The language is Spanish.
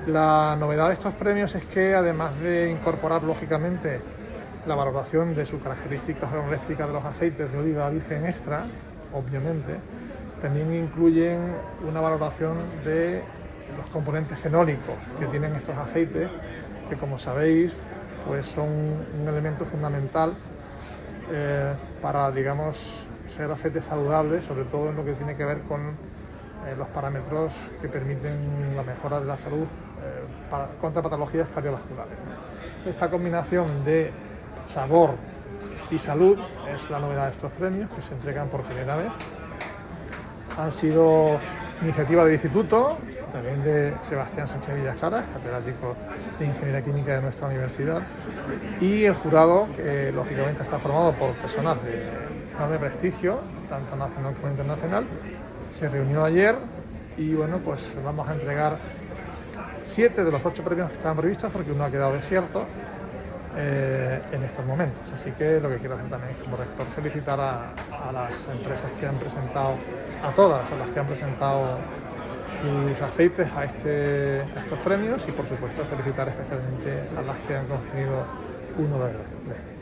La novedad de estos premios es que, además de incorporar lógicamente la valoración de sus características organolépticas de los aceites de oliva virgen extra, obviamente, también incluyen una valoración de los componentes fenólicos que tienen estos aceites, que, como sabéis, pues son un elemento fundamental para, digamos, ser aceites saludables, sobre todo en lo que tiene que ver con los parámetros que permiten la mejora de la salud contra patologías cardiovasculares. Esta combinación de sabor y salud es la novedad de estos premios, que se entregan por primera vez. Han sido iniciativa del Instituto, también de Sebastián Sánchez Villascaras, catedrático de Ingeniería Química de nuestra universidad, y el jurado, que lógicamente está formado por personas de enorme prestigio, tanto nacional como internacional. Se reunió ayer y bueno, pues vamos a entregar 7 de los 8 premios que estaban previstos, porque uno ha quedado desierto en estos momentos. Así que lo que quiero hacer también como rector, felicitar a las empresas que han presentado, a todas las que han presentado sus aceites a estos premios, y por supuesto felicitar especialmente a las que han construido uno de ellos.